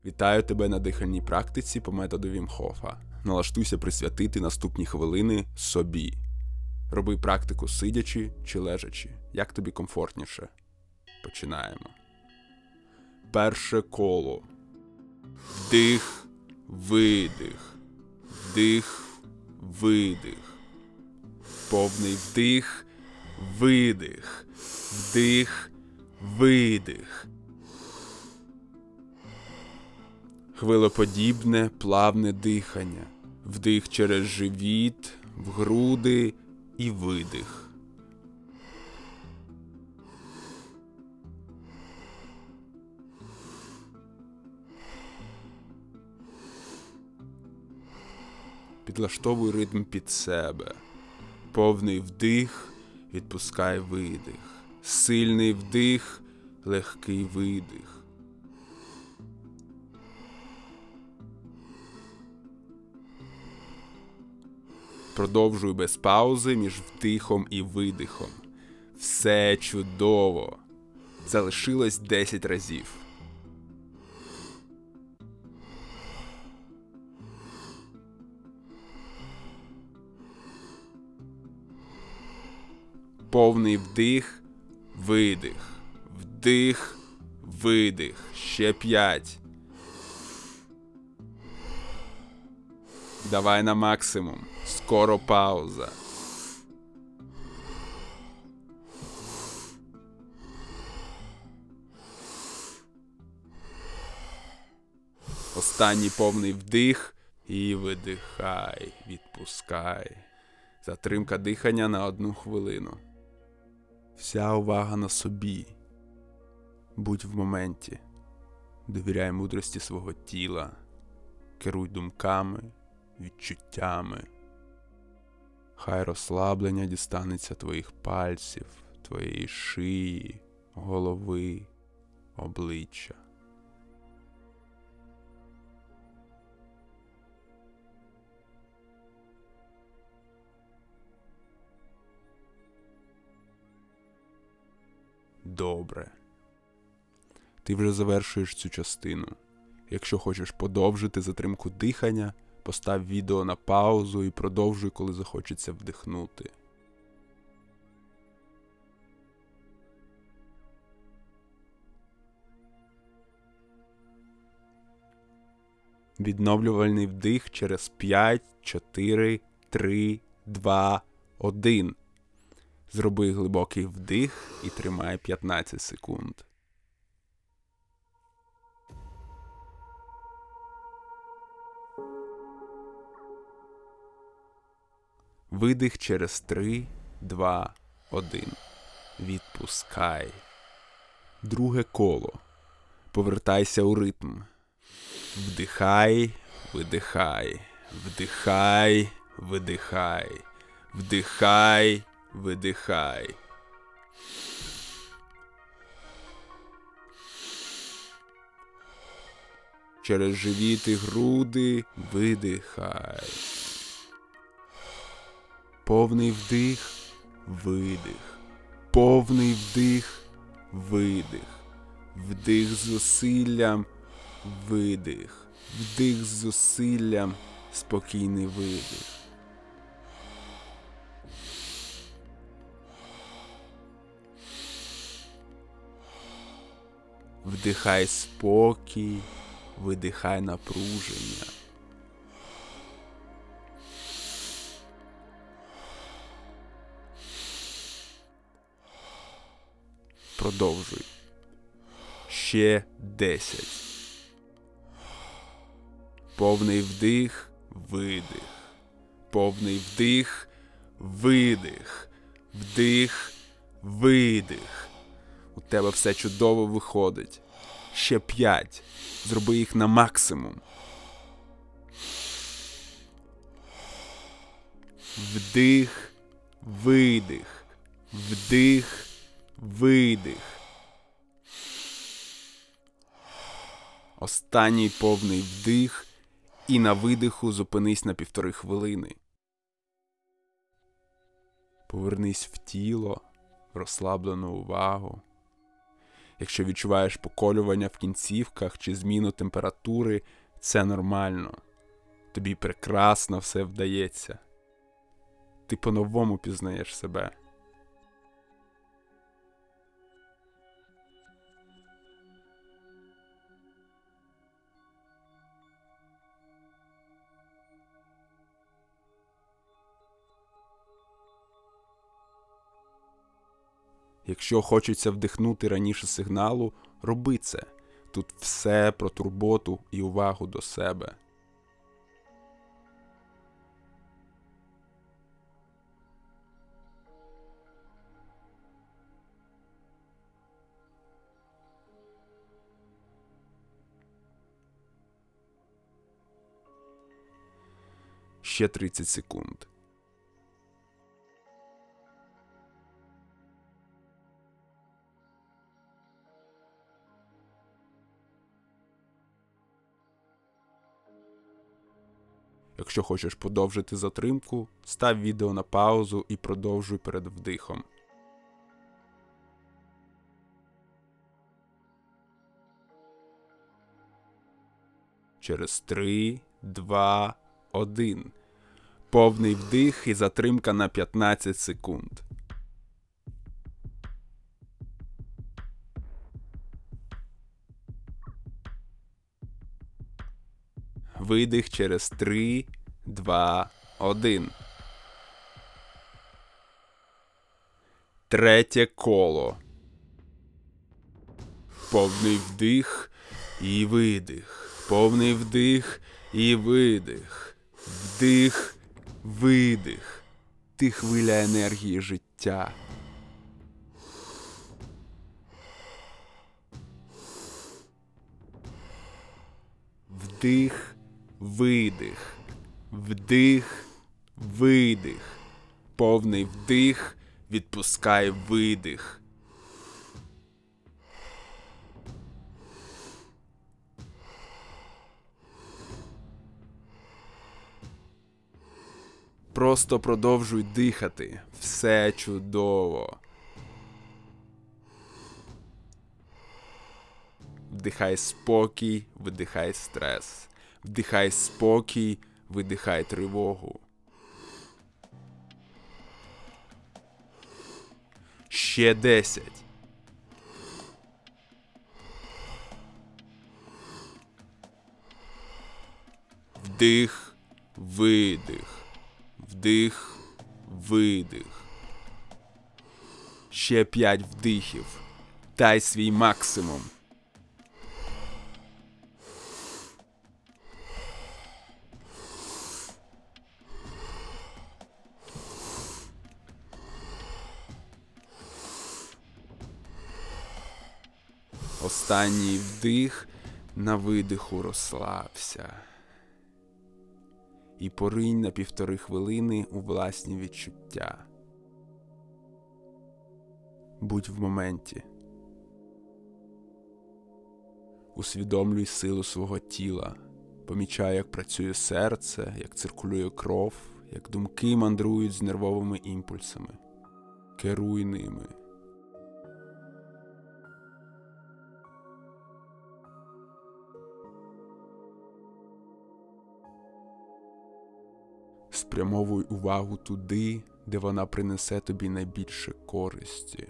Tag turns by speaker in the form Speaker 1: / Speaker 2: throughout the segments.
Speaker 1: Вітаю тебе на дихальній практиці по методу Вім Хофа. Налаштуйся присвятити наступні хвилини собі. Роби практику сидячи чи лежачи, як тобі комфортніше. Починаємо. Перше коло. Вдих, видих. Вдих, видих. Повний вдих, видих. Вдих, видих. Хвилеподібне, плавне дихання. Вдих через живіт, в груди і видих. Підлаштовуй ритм під себе. Повний вдих, відпускай видих. Сильний вдих, легкий видих. Продовжуй без паузи між вдихом і видихом. Все чудово. Залишилось 10 разів. Повний вдих, видих. Вдих, видих. Ще 5. Давай на максимум. Скоро пауза. Останній повний вдих і видихай, відпускай. Затримка дихання на 1 хвилину. Вся увага на собі. Будь в моменті. Довіряй мудрості свого тіла. Керуй думками, відчуттями. Хай розслаблення дістанеться твоїх пальців, твоєї шиї, голови, обличчя. Добре. Ти вже завершуєш цю частину. Якщо хочеш подовжити затримку дихання, постав відео на паузу і продовжуй, коли захочеться вдихнути. Відновлювальний вдих через 5, 4, 3, 2, 1. Зроби глибокий вдих і тримай 15 секунд. Видих через 3, 2, 1. Відпускай. Друге коло. Повертайся у ритм. Вдихай, видихай. Вдихай, видихай. Вдихай, видихай. Через живіт і груди видихай. Повний вдих, видих. Повний вдих, видих. Вдих з зусиллям, видих. Вдих з зусиллям, спокійний видих. Вдихай спокій, видихай напруження. Продовжуй. Ще 10. Повний вдих, видих. Повний вдих, видих. Вдих, видих. У тебе все чудово виходить. Ще 5. Зроби їх на максимум. Вдих, видих. Вдих, видих. Останній повний вдих і на видиху зупинись на 1,5 хвилини. Повернись в тіло, в розслаблену увагу. Якщо відчуваєш поколювання в кінцівках чи зміну температури, це нормально. Тобі прекрасно все вдається. Ти по-новому пізнаєш себе. Якщо хочеться вдихнути раніше сигналу, роби це. Тут все про турботу і увагу до себе. Ще 30 секунд. Якщо хочеш подовжити затримку, став відео на паузу і продовжуй перед вдихом. Через 3, 2, 1. Повний вдих і затримка на 15 секунд. Видих через 3, 2, 1. Третє коло. Повний вдих і видих. Повний вдих і видих. Вдих, видих. Ти хвиля енергії життя. Вдих, видих. Вдих, видих. Повний вдих, відпускай видих. Просто продовжуй дихати. Все чудово. Вдихай спокій, видихай стрес. Вдихай спокій, видихай тривогу. Ще 10. Вдих, видих. Вдих, видих. Ще 5 вдихів. Дай свій максимум. Останній вдих, на видиху розслабся. І поринь на 1,5 хвилини у власні відчуття. Будь в моменті. Усвідомлюй силу свого тіла. Помічай, як працює серце, як циркулює кров, як думки мандрують з нервовими імпульсами. Керуй ними. Спрямовуй увагу туди, де вона принесе тобі найбільше користі.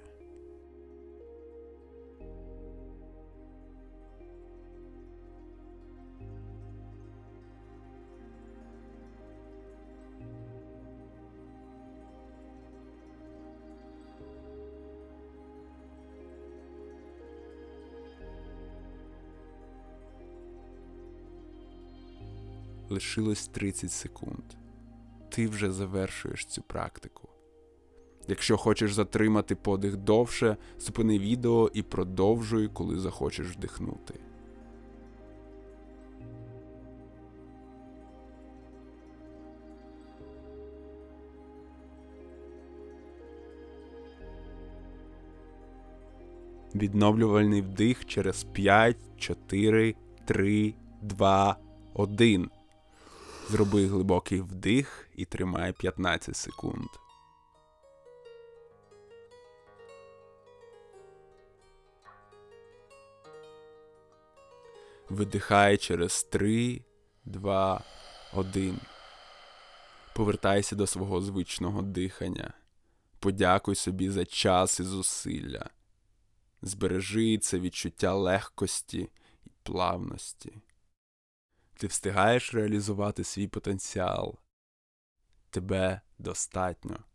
Speaker 1: Лишилось 30 секунд. Ти вже завершуєш цю практику. Якщо хочеш затримати подих довше, зупини відео і продовжуй, коли захочеш вдихнути. Відновлювальний вдих через 5, 4, 3, 2, 1. Зроби глибокий вдих і тримай 15 секунд. Видихай через 3, 2, 1. Повертайся до свого звичного дихання. Подякуй собі за час і зусилля. Збережи це відчуття легкості і плавності. Ти встигаєш реалізувати свій потенціал. Тебе достатньо.